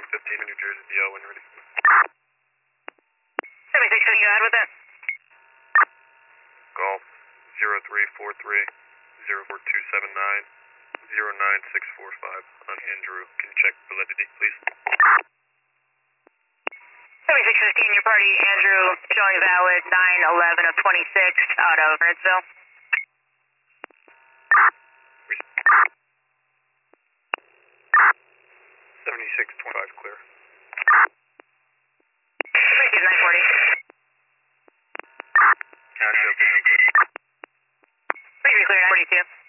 15 in New Jersey, DL when you're ready. 76, can you add with that? Golf 0343 04279 09645 on Andrew. Can you check validity, please? 7615, your party, Andrew, showing valid 9/11 of 26 out of Bernardsville. 7625 clear. 940. Cash open. Pretty clear, 942.